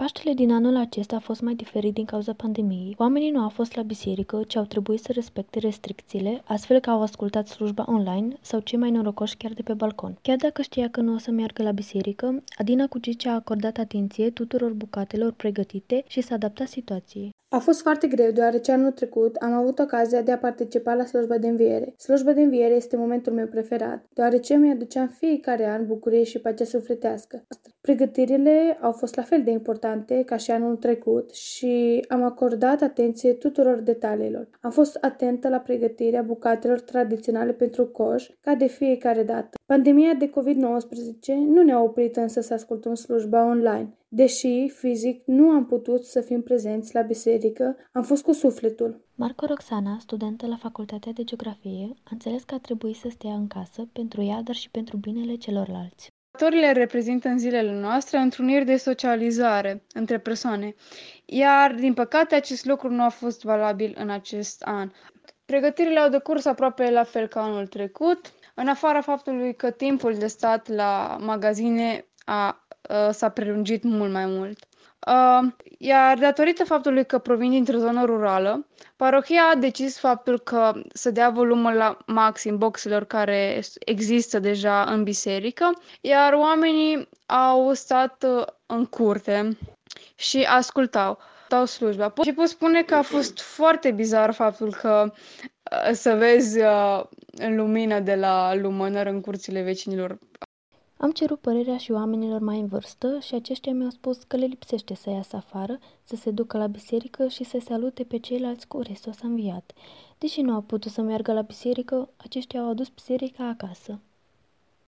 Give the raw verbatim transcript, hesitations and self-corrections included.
Paștele din anul acesta a fost mai diferit din cauza pandemiei. Oamenii nu au fost la biserică, ci au trebuit să respecte restricțiile, astfel că au ascultat slujba online sau cei mai norocoși chiar de pe balcon. Chiar dacă știa că nu o să meargă la biserică, Adina Cucici a acordat atenție tuturor bucatelor pregătite și s-a adaptat situației. A fost foarte greu, deoarece anul trecut am avut ocazia de a participa la slujba de înviere. Slujba de înviere este momentul meu preferat, deoarece mi-aducea în fiecare an bucurie și pacea sufletească. Pregătirile au fost la fel de importante ca și anul trecut și am acordat atenție tuturor detaliilor. Am fost atentă la pregătirea bucatelor tradiționale pentru coș, ca de fiecare dată. Pandemia de covid nouăsprezece nu ne-a oprit însă să ascultăm slujba online. Deși fizic nu am putut să fim prezenți la biserică, am fost cu sufletul. Marco Roxana, studentă la Facultatea de Geografie, a înțeles că a trebuit să stea în casă pentru ea, dar și pentru binele celorlalți. Sărbătorile reprezintă în zilele noastre întruniri de socializare între persoane, iar, din păcate, acest lucru nu a fost valabil în acest an. Pregătirile au decurs aproape la fel ca anul trecut, în afara faptului că timpul de stat la magazine a s-a prelungit mult mai mult. Uh, iar datorită faptului că provin dintr-o zonă rurală, parohia a decis faptul că să dea volumul la maxim boxelor care există deja în biserică, iar oamenii au stat uh, în curte și ascultau dau slujba. Și pot spune că a fost foarte bizar faptul că uh, să vezi uh, lumina de la lumânări în curțile vecinilor. Am cerut părerea și oamenilor mai în vârstă și aceștia mi-au spus că le lipsește să iasă afară, să se ducă la biserică și să salute pe ceilalți cu Hristos a înviat. Deși nu au putut să meargă la biserică, aceștia au adus biserica acasă.